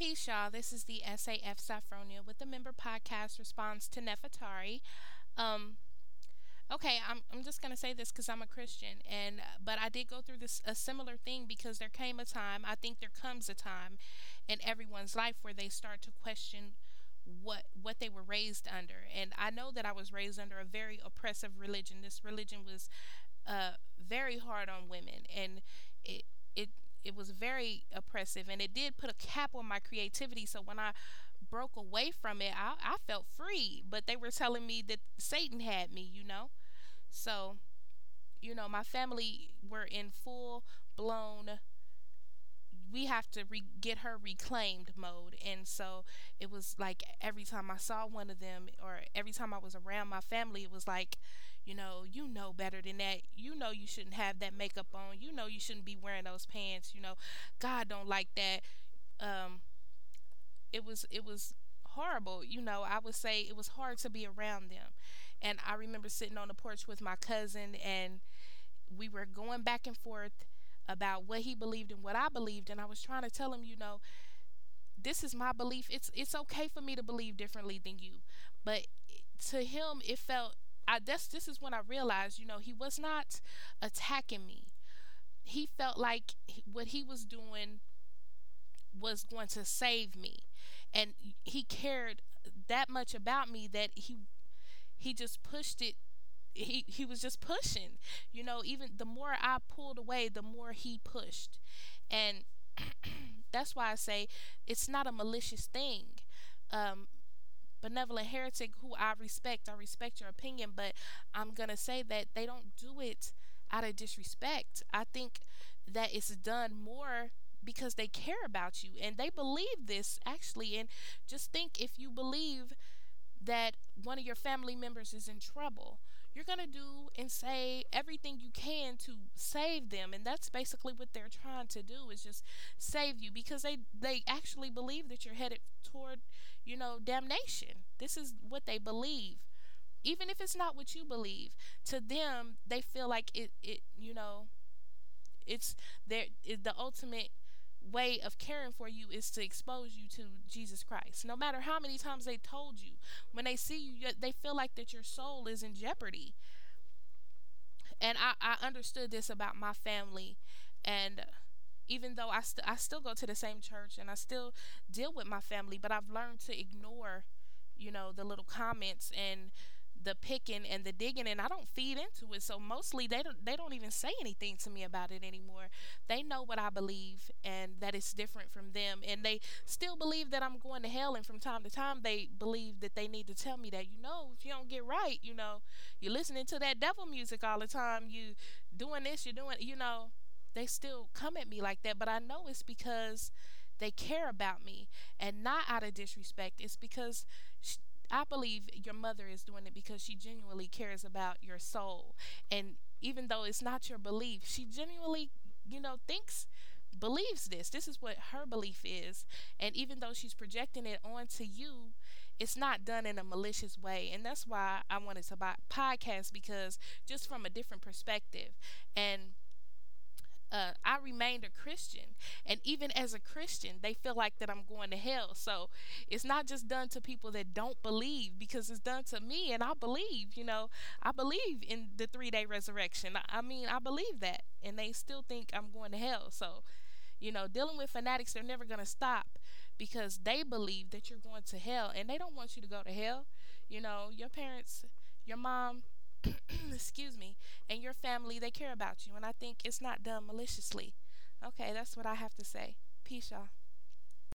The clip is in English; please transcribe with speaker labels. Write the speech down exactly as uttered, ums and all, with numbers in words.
Speaker 1: Peace, y'all. This is the S A F Saffronia with the member podcast response to Nefertari. Um, okay, I'm I'm just gonna say this because I'm a Christian, and uh, but I did go through this a similar thing because there came a time. I think there comes a time in everyone's life where they start to question what what they were raised under. And I know that I was raised under a very oppressive religion. This religion was uh, very hard on women, and it it it was very oppressive, and it did put a cap on my creativity. So when I broke away from it, I, I felt free, but they were telling me that Satan had me, you know. So you know, my family were in full blown we have to re- get her reclaimed mode. And so it was like every time I saw one of them, or every time I was around my family, it was like, you know, you know better than that. You know you shouldn't have that makeup on. You know you shouldn't be wearing those pants. You know, God don't like that. Um, it was it was horrible. You know, I would say it was hard to be around them. And I remember sitting on the porch with my cousin, and we were going back and forth about what he believed and what I believed, and I was trying to tell him, you know, this is my belief. It's it's okay for me to believe differently than you, but to him, it felt. I that's this is when I realized, you know, he was not attacking me. He felt like what he was doing was going to save me, and he cared that much about me that he he just pushed it. He he was just pushing, you know. Even the more I pulled away, the more he pushed. And that's why I say it's not a malicious thing. um Benevolent Heretic, who I respect, I respect your opinion, but I'm gonna say that they don't do it out of disrespect. I think that it's done more because they care about you and they believe this actually. And just think, if you believe that one of your family members is in trouble, you're going to do and say everything you can to save them. And that's basically what they're trying to do, is just save you, because they they actually believe that you're headed toward, you know, damnation. This is what they believe. Even if it's not what you believe, to them they feel like it it you know, it's their it, the ultimate way of caring for you is to expose you to Jesus Christ. No matter how many times they told you, when they see you, they feel like that your soul is in jeopardy. And I, I understood this about my family. And even though I, st- I still go to the same church and I still deal with my family, but I've learned to ignore, you know, the little comments and the picking and the digging, and I don't feed into it. So mostly they don't they don't even say anything to me about it anymore. They know what I believe and that it's different from them, and they still believe that I'm going to hell. And from time to time they believe that they need to tell me that, you know, if you don't get right, you know, you're listening to that devil music all the time, you doing this, you're doing, you know, they still come at me like that. But I know it's because they care about me, and not out of disrespect. It's because sh- I believe your mother is doing it because she genuinely cares about your soul. And even though it's not your belief, she genuinely, you know, thinks, believes this. This is what her belief is. And even though she's projecting it onto you, it's not done in a malicious way. And that's why I wanted to buy podcast, because just from a different perspective. And uh, I remained a Christian. And even as a Christian, they feel like that I'm going to hell. So it's not just done to people that don't believe, because it's done to me. And I believe, you know, I believe in the three day resurrection. I, I mean, I believe that. And they still think I'm going to hell. So, you know, dealing with fanatics, they're never going to stop, because they believe that you're going to hell and they don't want you to go to hell. You know, your parents, your mom, excuse me, and your family, they care about you. And I think it's not done maliciously. Okay, that's what I have to say. Peace, y'all.